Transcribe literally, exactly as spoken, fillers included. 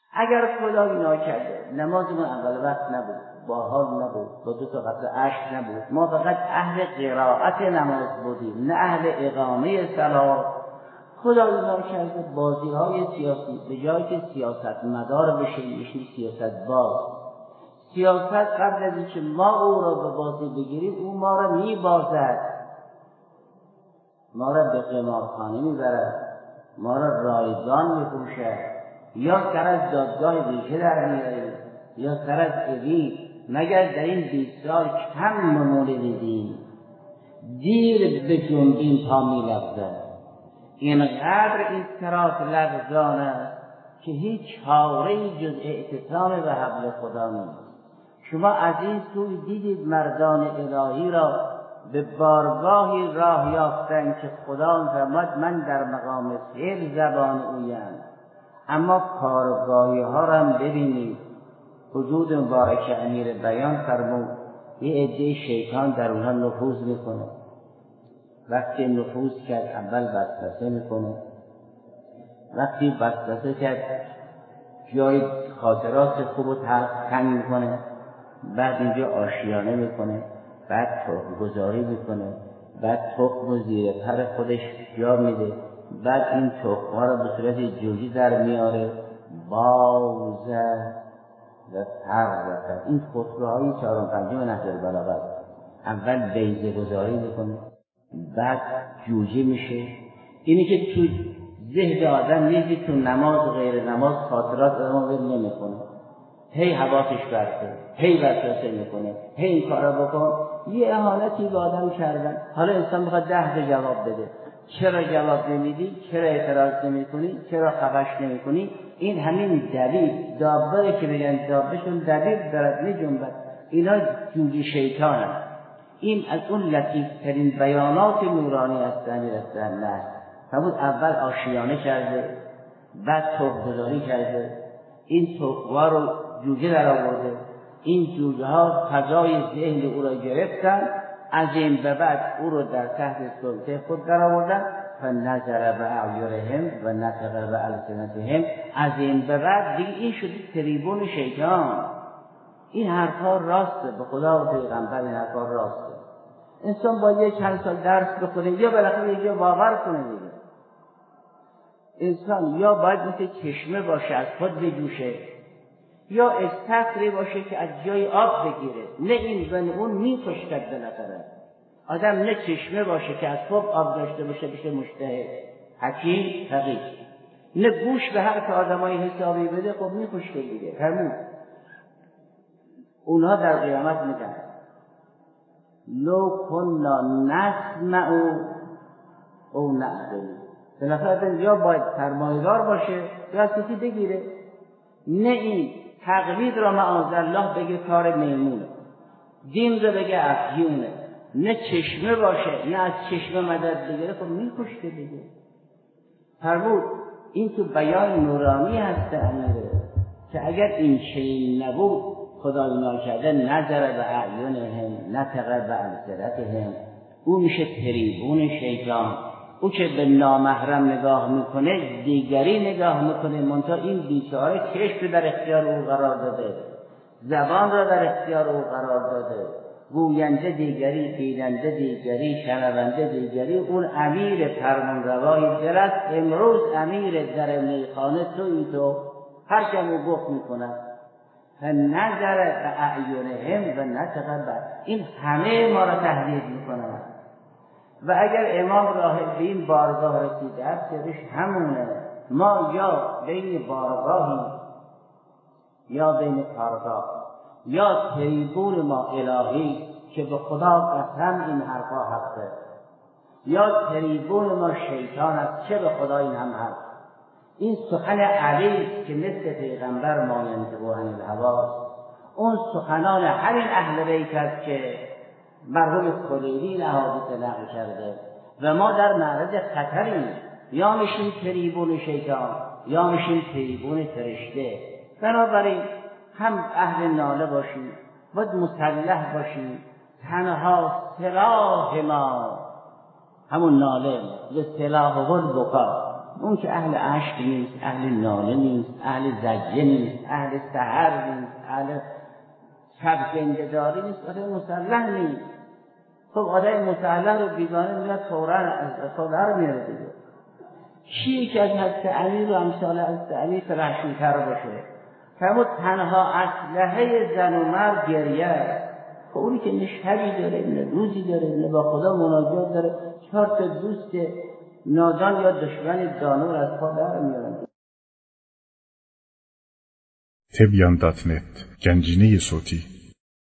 اگر خدای ناکرده نمازمون اول وقت نبود، با حال نبود، با دو تا قطره اشک نبود، ما فقط اهل قرائت نماز بودیم نه اهل اقامه صلات، خدای ناکرده بازی های سیاسی به جایی که سیاست مدار بشه میشه سیاست باز. سیاست قبل از اینکه ما او را به بازی بگیریم او ما را میبازد، ما را به قمارخانه میبرد، ما را رایگان میفروشد، یا سر از دادگاه ویژه در میاریم یا سر از اوین. مگر در این بیست سال کم نمونه دیدیم دیر به جنبین پا میلغزد. اینقدر این صراط لغزان است که هیچ چاره‌ای جز اعتصام به حبل خدا نیست. شما از این سوی دیدید مردان الهی را به بارگاهی راه یافتن که خدا فرمود من در مقام سیر زبان اویم، اما کارگاهی ها را هم ببینید. وجود مبارک امیر بیان فرمود یه عده شیطان در اونها نفوذ میکنه. وقتی نفوذ کرد اول وسوسه میکنه، وقتی وسوسه کرد جای خاطرات خوب و تنگ میکنه، بعد اینجا آشیانه میکنه، بعد تخم گذاری میکنه، بعد تخم زیر پر خودش جا میده، بعد این تخم ها را به صورت جوجی در میاره، بازه و فرزه. این خطبه های چهارم پنجم نهج البلاغه است. اول بیضه گذاری میکنه، بعد جوجه میشه. اینی که تو ذهن آدم نیست، تو نماز و غیر نماز خاطرات آدم رو نمیکنه، هی حواسش برده، هی وسوسه میکنه، هی این کارا بکن. یه اهانتی به آدم کردن. حالا انسان میخواد ده تا جواب بده. چرا جواب نمیدی؟ چرا اعتراض نمیکنی؟ چرا خفش نمیکنی؟ این همین دبیب دابره که بگن دابشون دبیب دارد میجنبد، اینا جوجه شیطان هست. این از اون لطیف ترین بیانات نورانی از امیر نه فرمود اول آشیانه کرده، بعد تخم گذاری کرده، این تخم‌ها رو جوجه در آورده، این جوجه ها فضای ذهن او را گرفتن، از این به بعد او رو در تحت سلطه خود در آوردن. فنظر باعیرهم و نطق بالسنتهم. از این به بعد دیگه این شده تریبون شیطان. این حرفا راسته، به خدا و پیغمبر این حرفا راسته. انسان باید یک چند سال درس بخونه یا بالاخره یه جا باور کنه دیگه. انسان یا باید مثل چشمه باشه از خود بجوشه، یا استخری باشه که از جای آب بگیره. نه این و نه اون می‌خشکد بالاخره. آدم نه چشمه باشه که از خود آب داشته باشه بشه مجتهد حکیم فقیه، نه گوش به حرف آدمای حسابی بده خب می‌خشکه دیگه. فرمود اونها در قیامت میگن لو کنا نسمع او نعقل. بالاخره یا باید سرمایه‌دار باشه یا از کسی بگیره. نه این تقلید را معاذالله بگه کار میمونه، دین را بگه افیونه، نه چشمه باشه نه از چشمه مدد بگیره خب میکشته دیگه. فرمود این تو بیان نورانی هست امیره که اگر این چنین نبود خدای ناکرده نظر به اعینهم نطق به السنتهم، او میشه تریبون شیطان. او که به نامحرم نگاه میکنه دیگری نگاه میکنه، منتها این بیچاره چشم در اختیار او قرار داده، زبان را در اختیار او قرار داده، گوینده دیگری، بیننده دیگری، شنونده دیگری. اون امیر فرمانروای دل است. امروز امیر در میخانه تویی تو، هر کم او گفت میکنه نظر به اعینهم و نطق به. این همه ما را تهدید میکنه. و اگر امام راهب به این بارگاه رسیده است سرش همونه. ما یا بین بارگاهی یا بین کارگاه، یا تریبون ما الهی که به خدا قسم این حرفا حقه، یا تریبون ما شیطان است چه به خدا این هم حق. این سخن علی که مثل پیغمبر ماینطق عن الهوا، اون سخنان همین اهل بیت است که مرحوم کلیلی این احادیث نقل کرده. و ما در معرض خطریم، یا میشیم تریبون شیطان یا میشیم تریبون فرشته. بنابراین هم اهل ناله باشیم، باید مسلح باشیم. تنها سلاح ما همون ناله و سلاح البکا. اون که اهل عشق نیست، اهل ناله نیست، اهل زجه نیست، اهل سحر نیست، اهل شب زنده‌داری نیست، آدم مسلح نیست. خب آدم مسلح رو بیگانه میاد فوراً از صدر میاره دیگه. چیه که از حضرت امیر و امثال حضرت امیر فرحشوتر باشه؟ فرمود تنها اسلحه زن و مرد گریه است. خب اونی که نه شبی داره، نه روزی داره، نه با خدا مناجات داره، چهار تا دوست نادان یا دشمن دانور از پا در میارن. تبیان دات نت گنجینه صوتی